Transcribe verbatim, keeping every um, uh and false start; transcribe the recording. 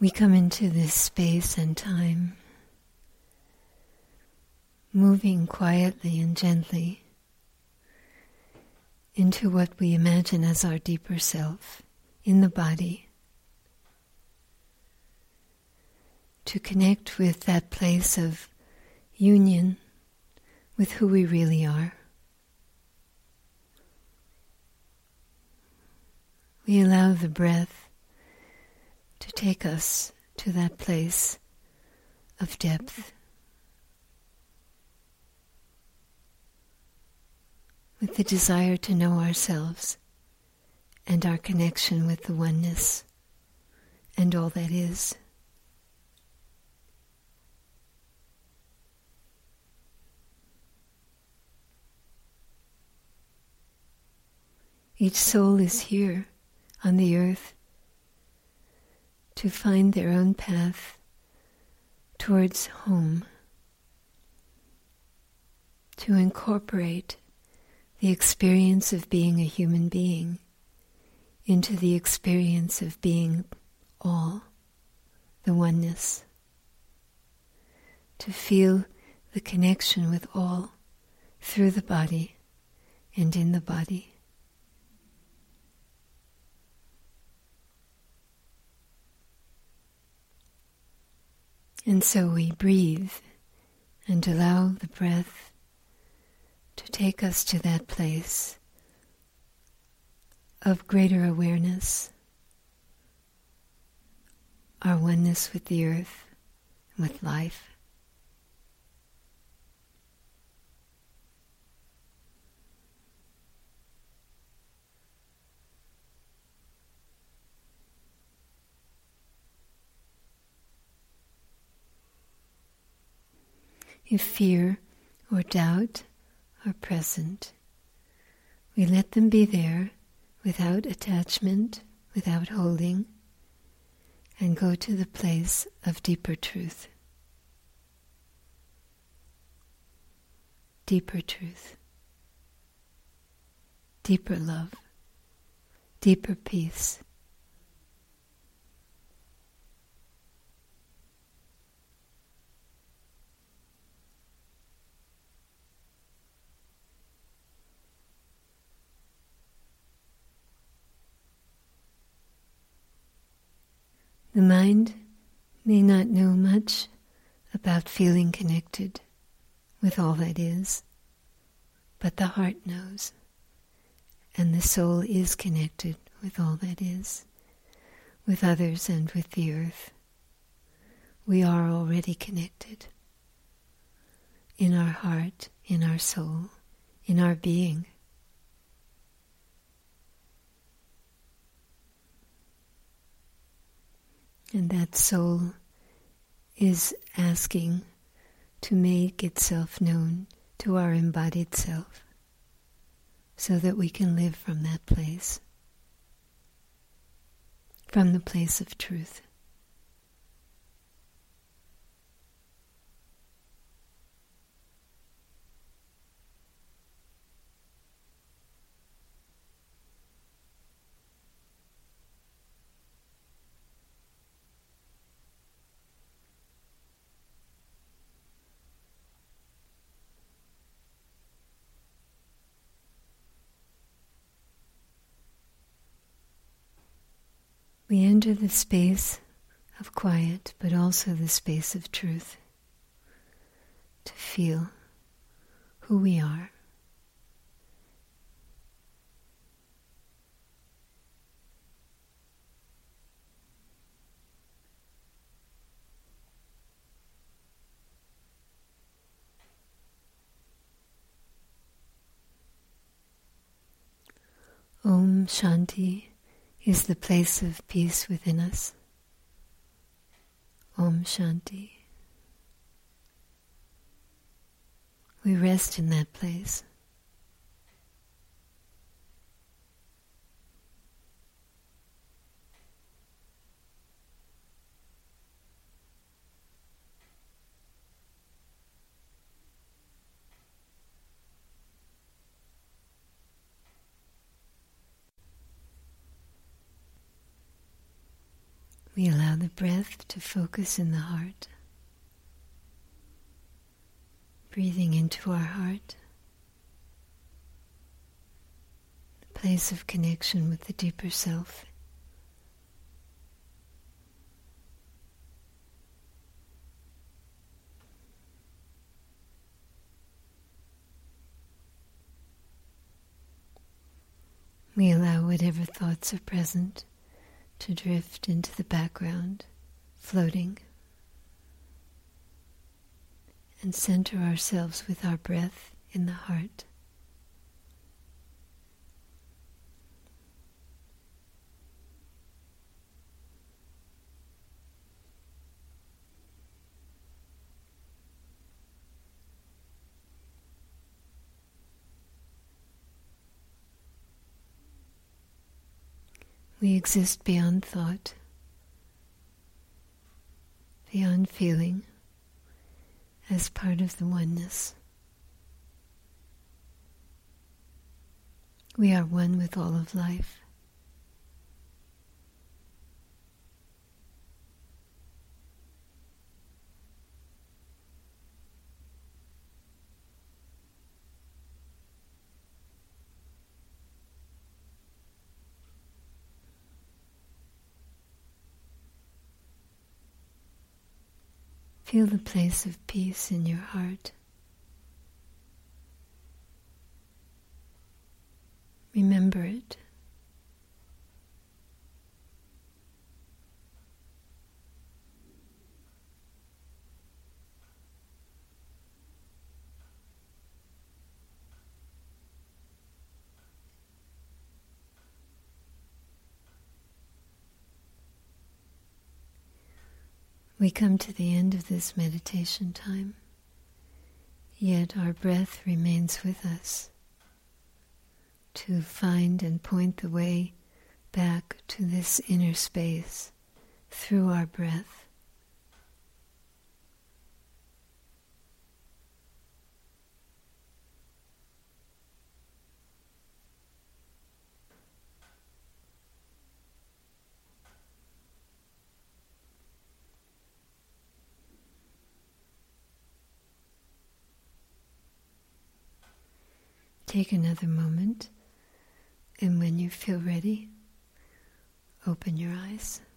we come into this space and time, moving quietly and gently into what we imagine as our deeper self in the body, to connect with that place of union with who we really are. We allow the breath to take us to that place of depth, with the desire to know ourselves and our connection with the oneness and all that is. Each soul is here on the earth to find their own path towards home, to incorporate the experience of being a human being into the experience of being all, the oneness, to feel the connection with all through the body and in the body. And so we breathe and allow the breath to take us to that place of greater awareness, our oneness with the earth, with life. If fear or doubt are present, we let them be there without attachment, without holding, and go to the place of deeper truth. Deeper truth. Deeper love. Deeper peace. The mind may not know much about feeling connected with all that is, but the heart knows, and the soul is connected with all that is, with others and with the earth. We are already connected in our heart, in our soul, in our being. And that soul is asking to make itself known to our embodied self so that we can live from that place, from the place of truth. We enter the space of quiet, but also the space of truth, to feel who we are. Om Shanti is the place of peace within us. Om Shanti. We rest in that place. We allow the breath to focus in the heart, breathing into our heart, the place of connection with the deeper self. We allow whatever thoughts are present to drift into the background, floating, and center ourselves with our breath in the heart. We exist beyond thought, beyond feeling, as part of the oneness. We are one with all of life. Feel the place of peace in your heart. Remember it. We come to the end of this meditation time, yet our breath remains with us to find and point the way back to this inner space through our breath. Take another moment, and when you feel ready, open your eyes.